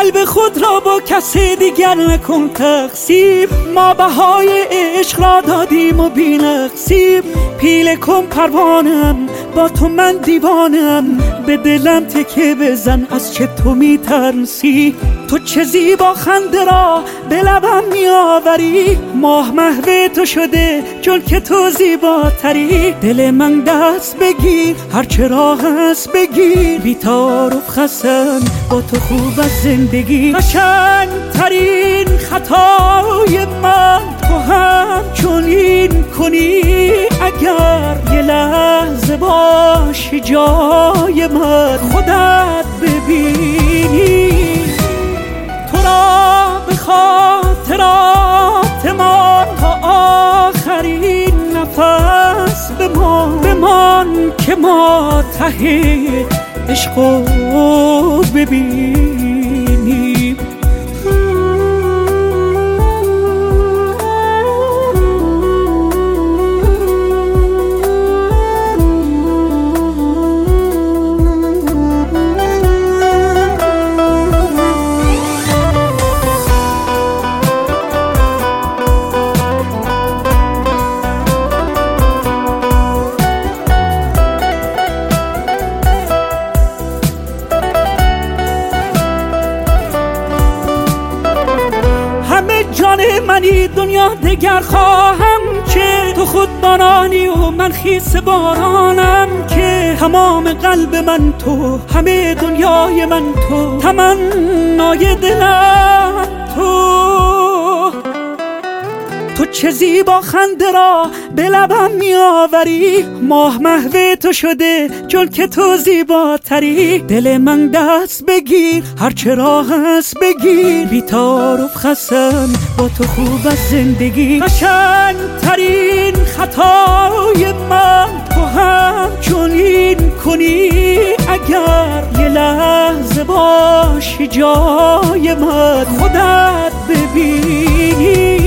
قلب خود را با کسی دیگر نکن تقسیم. ما بهای عشق را دادیم و بی نقصیم. پیله کن پروانم با تو من دیوانم، به دلم تکه بزن از چه تو میترسی. تو چه زیبا خنده را به لبم میآوری، ماه محو تو شده چون که تو زیباتری. دل من دست بگیر هرچه راه هست بگیر، بی تعارف خسن با تو خوب از زندگی. قشنگ ترین خطای من تو هم چنین کنی، اگر یه لحظه باشی جای من خودت ببینی. تو را به خاطرات ما تا آخرین نفس بمان که ما ته عشقو ببینیم. جان منی دنیا دگر خواهم که تو خود بارانی و من خیس بارانم، که تمام قلب من تو، همه دنیای من تو، تمنای دلم تو چه زیبا خنده را به لبم میآوری، ماه محو تو شده چون که تو زیباتری. دل من دست بگیر هرچه راه هست بگیر، بی تعارف خسن با تو خوب از زندگی. قشنگ ترین خطای من تو هم چنین کنی، اگر یه لحظه باشی جای من خودت ببینی.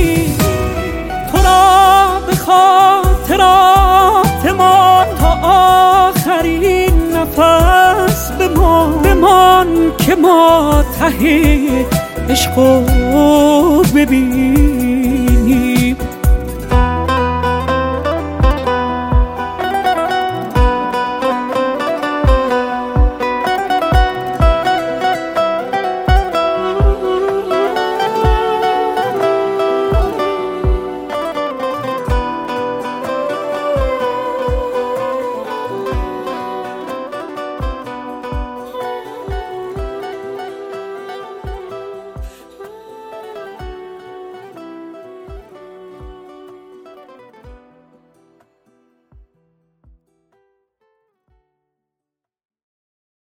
به خاطرات ما تا آخرین نفس بمان که ما ته عشقو ببین.